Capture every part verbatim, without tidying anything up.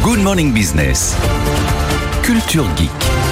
Good Morning Business. Culture Geek.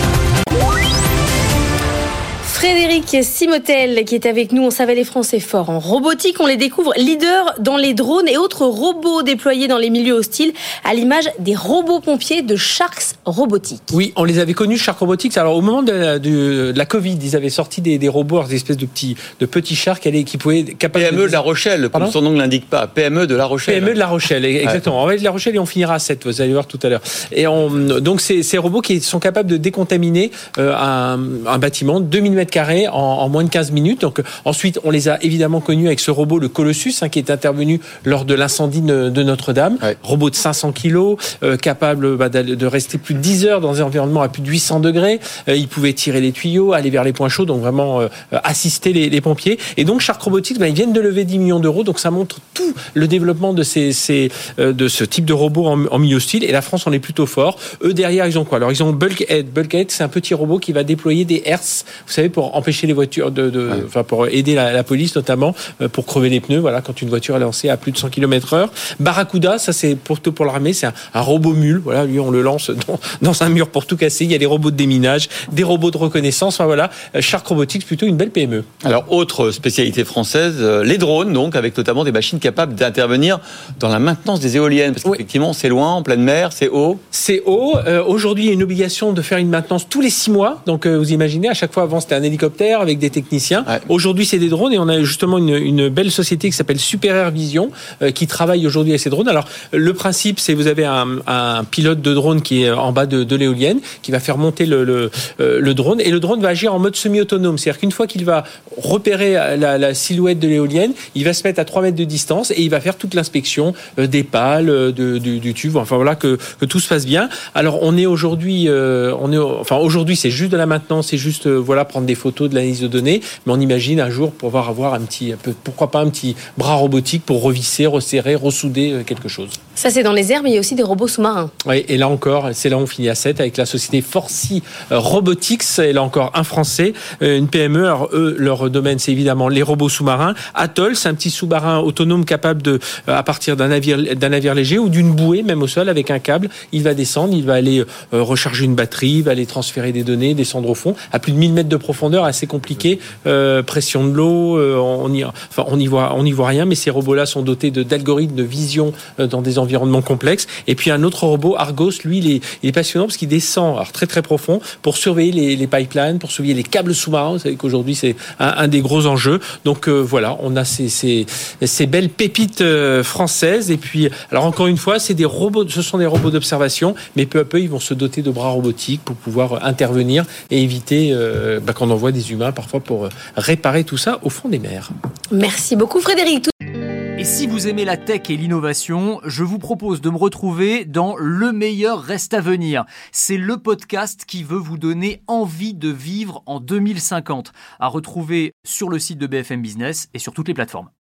Frédéric Simotel qui est avec nous. On savait les Français forts en robotique. On les découvre leaders dans les drones et autres robots déployés dans les milieux hostiles, à l'image des robots pompiers de Sharks Robotics. Oui, on les avait connus, Sharks Robotics. Alors au moment de la, de, de la Covid, ils avaient sorti des, des robots, des espèces de petits, de petits sharks qui, allaient, qui pouvaient capables P M E de, de La Rochelle, comme son nom ne l'indique pas. P M E de La Rochelle. P M E de La Rochelle, exactement. Ouais. On va être de La Rochelle et on finira à sept. Vous allez voir tout à l'heure. Et on, donc c'est ces robots qui sont capables de décontaminer euh, un, un bâtiment de deux mille mètres carrés en, en moins de quinze minutes. Donc ensuite, on les a évidemment connus avec ce robot, le Colossus, hein, qui est intervenu lors de l'incendie de, de Notre-Dame. Ouais. Robot de cinq cents kilos, euh, capable bah, de rester plus de dix heures dans un environnement à plus de huit cents degrés. Euh, il pouvait tirer les tuyaux, aller vers les points chauds, donc vraiment euh, assister les, les pompiers. Et donc Sharks Robotics, bah, ils viennent de lever dix millions d'euros. Donc ça montre tout le développement de ces, ces euh, de ce type de robot en, en milieu hostile. Et la France, on est plutôt fort. Eux derrière, ils ont quoi? Alors ils ont Bulkhead. Bulkhead, c'est un petit robot qui va déployer des hertz, vous savez, pour empêcher les voitures de, de ouais. enfin pour aider la, la police notamment euh, pour crever les pneus. Voilà, quand une voiture est lancée à plus de cent kilomètres heure. Barracuda, ça c'est pour pour l'armée, c'est un, un robot mule. Voilà, lui on le lance dans, dans un mur pour tout casser. Il y a des robots de déminage, des robots de reconnaissance. Enfin voilà, Sharks Robotics, plutôt une belle P M E. Alors autre spécialité française, les drones, donc avec notamment des machines capables d'intervenir dans la maintenance des éoliennes, parce qu'effectivement oui. c'est loin, en pleine mer, c'est haut. C'est haut. Euh, aujourd'hui, il y a une obligation de faire une maintenance tous les six mois. Donc euh, vous imaginez, à chaque fois avant c'était un hélicoptère avec des techniciens. Ouais. Aujourd'hui, c'est des drones et on a justement une, une belle société qui s'appelle Super Air Vision euh, qui travaille aujourd'hui avec ces drones. Alors le principe, c'est vous avez un, un pilote de drone qui est en bas de, de l'éolienne qui va faire monter le, le, euh, le drone et le drone va agir en mode semi-autonome. C'est-à-dire qu'une fois qu'il va repérer la, la silhouette de l'éolienne, il va se mettre à trois mètres de distance et il va faire toute l'inspection euh, des pales, de, du, du tube. Enfin voilà, que, que tout se passe bien. Alors on est aujourd'hui, euh, on est, enfin aujourd'hui c'est juste de la maintenance, c'est juste euh, voilà prendre des photos, de l'analyse de données. Mais on imagine un jour pouvoir avoir un petit, pourquoi pas un petit bras robotique pour revisser, resserrer, ressouder quelque chose. Ça c'est dans les airs, mais il y a aussi des robots sous-marins. Oui, et là encore, c'est là où on finit à sept avec la société Forcy Robotics. Et là encore, un Français, une P M E. Alors eux, leur domaine, c'est évidemment les robots sous-marins. Atoll, c'est un petit sous-marin autonome capable de, à partir d'un navire, d'un navire léger ou d'une bouée, même au sol, avec un câble, il va descendre, il va aller euh, recharger une batterie, il va aller transférer des données, descendre au fond, à plus de mille mètres de profondeur, assez compliqué. Euh, pression de l'eau, euh, on y, enfin, on y voit, on y voit rien, mais ces robots-là sont dotés de, d'algorithmes de vision euh, dans des environnements complexes. Et puis un autre robot, Argos, lui, il est, il est passionnant parce qu'il descend alors, très très profond pour surveiller les, les pipelines, pour surveiller les câbles sous-marins. Vous savez qu'aujourd'hui, c'est un, un des gros enjeux. Donc euh, voilà, on a ces, ces, ces belles pépites euh, françaises. Et puis, alors encore une fois, c'est des robots, ce sont des robots d'observation, mais peu à peu, ils vont se doter de bras robotiques pour pouvoir intervenir et éviter euh, bah, qu'on envoie des humains parfois pour réparer tout ça au fond des mers. Merci beaucoup Frédéric. Et si vous aimez la tech et l'innovation, je vous propose de me retrouver dans Le meilleur reste à venir. C'est le podcast qui veut vous donner envie de vivre en deux mille cinquante. À retrouver sur le site de B F M Business et sur toutes les plateformes.